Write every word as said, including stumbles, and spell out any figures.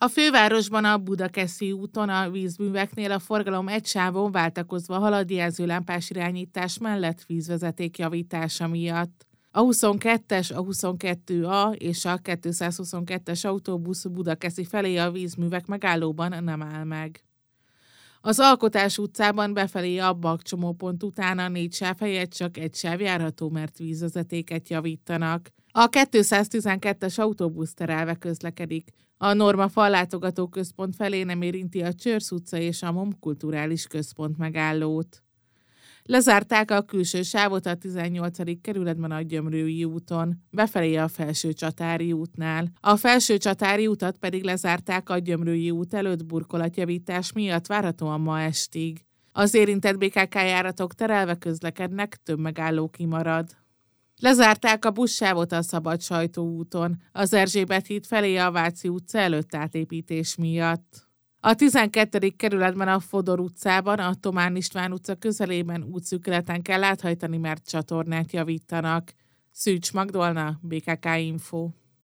A fővárosban a Budakeszi úton a vízműveknél a forgalom egy sávon váltakozva halad jelzőlámpás irányítás mellett vízvezeték javítása miatt. A huszonkettes, a huszonkettő A és a kétszázhuszonkettes autóbusz Budakeszi felé a vízművek megállóban nem áll meg. Az Alkotás utcában befelé a Bak csomópont után a négy sáv helyett csak egy sáv járható, mert vízvezetéket javítanak. A kétszáztizenkettes autóbusz terelve közlekedik. A Norma fallátogató központ felé nem érinti a Csörsz utca és a MOM kulturális központ megállót. Lezárták a külső sávot a tizennyolcadik kerületben a Gyömrői úton, befelé a Felsőcsatári útnál. A Felsőcsatári utat pedig lezárták a Gyömrői út előtt burkolatjavítás miatt várhatóan ma estig. Az érintett bé ká ká járatok terelve közlekednek, több megálló kimarad. Lezárták a buszsávot a Szabad Sajtó úton, az Erzsébet híd felé a Váci utca előtt átépítés miatt. A tizenkettedik kerületben a Fodor utcában, a Thomán István utca közelében útszűkületen kell áthajtani, mert csatornát javítanak. Szűcs Magdolna, bé ká ká Info.